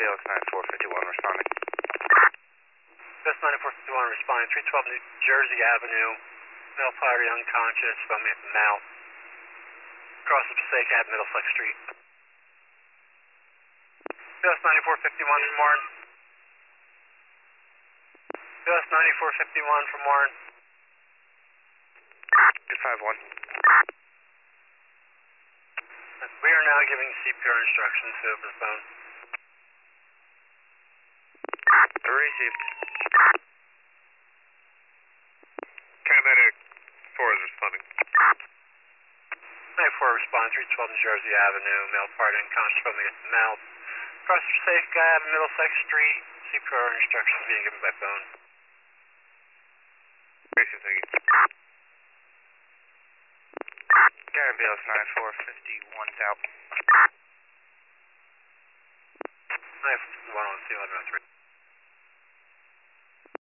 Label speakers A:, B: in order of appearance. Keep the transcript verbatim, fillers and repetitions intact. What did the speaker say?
A: B L S nine four five one responding.
B: B L S nine four five one responding, three twelve New Jersey Avenue, male party unconscious, found me at the mouth, across the Passaic Ave, Middlesex Street. B L S nine four five one from Warren. B L S nine four five one from Warren.
A: two five one.
B: We are now giving C P R instructions to over the phone.
A: Received.
C: Paramedic four is responding.
B: nine four respond, three twelve New Jersey Avenue, male party unconscious, found me at the mouth, across the Passaic Ave, Middlesex Street. C P R instructions being given by phone.
C: Patient, thank you.
A: Gary B L S nine four five one out.
B: nine four five one on C eleven oh three.